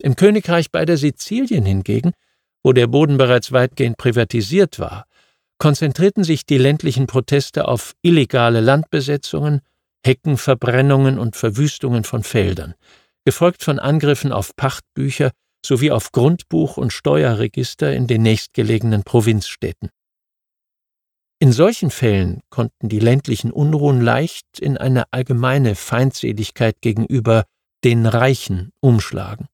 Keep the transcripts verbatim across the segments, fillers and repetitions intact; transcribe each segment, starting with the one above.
Im Königreich beider Sizilien hingegen, wo der Boden bereits weitgehend privatisiert war, konzentrierten sich die ländlichen Proteste auf illegale Landbesetzungen, Heckenverbrennungen und Verwüstungen von Feldern, gefolgt von Angriffen auf Pachtbücher sowie auf Grundbuch- und Steuerregister in den nächstgelegenen Provinzstädten. In solchen Fällen konnten die ländlichen Unruhen leicht in eine allgemeine Feindseligkeit gegenüber den Reichen umschlagen.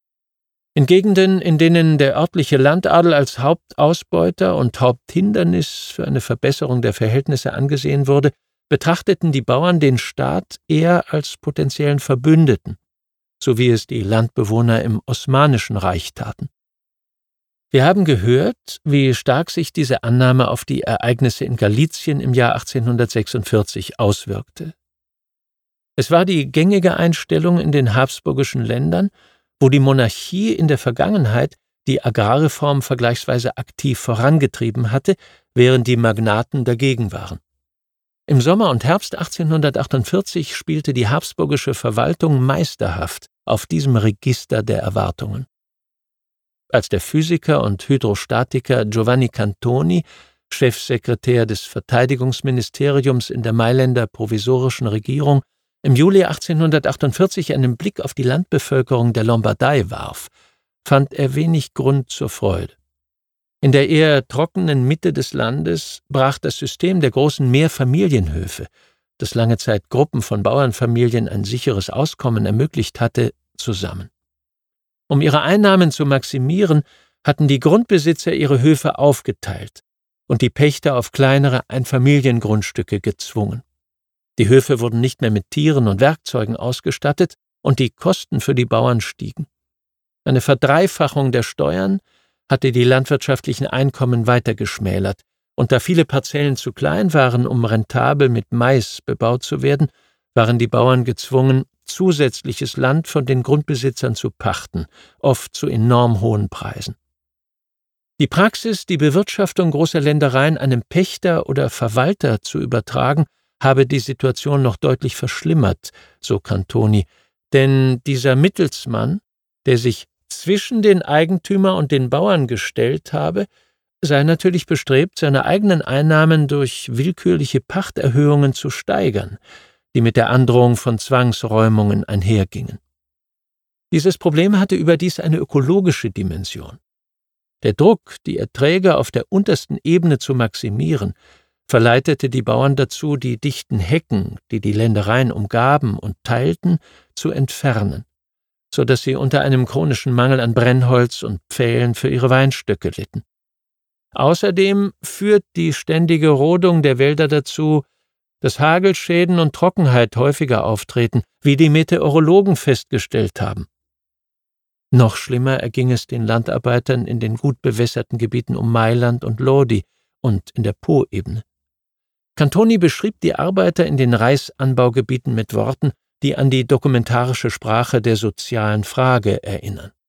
In Gegenden, in denen der örtliche Landadel als Hauptausbeuter und Haupthindernis für eine Verbesserung der Verhältnisse angesehen wurde, betrachteten die Bauern den Staat eher als potenziellen Verbündeten, so wie es die Landbewohner im Osmanischen Reich taten. Wir haben gehört, wie stark sich diese Annahme auf die Ereignisse in Galizien im Jahr achtzehnhundertsechsundvierzig auswirkte. Es war die gängige Einstellung in den habsburgischen Ländern, wo die Monarchie in der Vergangenheit die Agrarreform vergleichsweise aktiv vorangetrieben hatte, während die Magnaten dagegen waren. Im Sommer und Herbst achtzehnhundertachtundvierzig spielte die habsburgische Verwaltung meisterhaft auf diesem Register der Erwartungen. Als der Physiker und Hydrostatiker Giovanni Cantoni, Chefsekretär des Verteidigungsministeriums in der Mailänder provisorischen Regierung, im Juli achtzehnhundertachtundvierzig einen Blick auf die Landbevölkerung der Lombardei warf, fand er wenig Grund zur Freude. In der eher trockenen Mitte des Landes brach das System der großen Mehrfamilienhöfe, das lange Zeit Gruppen von Bauernfamilien ein sicheres Auskommen ermöglicht hatte, zusammen. Um ihre Einnahmen zu maximieren, hatten die Grundbesitzer ihre Höfe aufgeteilt und die Pächter auf kleinere Einfamiliengrundstücke gezwungen. Die Höfe wurden nicht mehr mit Tieren und Werkzeugen ausgestattet und die Kosten für die Bauern stiegen. Eine Verdreifachung der Steuern hatte die landwirtschaftlichen Einkommen weiter geschmälert, und da viele Parzellen zu klein waren, um rentabel mit Mais bebaut zu werden, waren die Bauern gezwungen, zusätzliches Land von den Grundbesitzern zu pachten, oft zu enorm hohen Preisen. Die Praxis, die Bewirtschaftung großer Ländereien einem Pächter oder Verwalter zu übertragen, habe die Situation noch deutlich verschlimmert, so Cantoni, denn dieser Mittelsmann, der sich zwischen den Eigentümer und den Bauern gestellt habe, sei natürlich bestrebt, seine eigenen Einnahmen durch willkürliche Pachterhöhungen zu steigern, die mit der Androhung von Zwangsräumungen einhergingen. Dieses Problem hatte überdies eine ökologische Dimension. Der Druck, die Erträge auf der untersten Ebene zu maximieren, verleitete die Bauern dazu, die dichten Hecken, die die Ländereien umgaben und teilten, zu entfernen, so dass sie unter einem chronischen Mangel an Brennholz und Pfählen für ihre Weinstöcke litten. Außerdem führt die ständige Rodung der Wälder dazu, dass Hagelschäden und Trockenheit häufiger auftreten, wie die Meteorologen festgestellt haben. Noch schlimmer erging es den Landarbeitern in den gut bewässerten Gebieten um Mailand und Lodi und in der Po-Ebene. Cantoni beschrieb die Arbeiter in den Reisanbaugebieten mit Worten, die an die dokumentarische Sprache der sozialen Frage erinnern.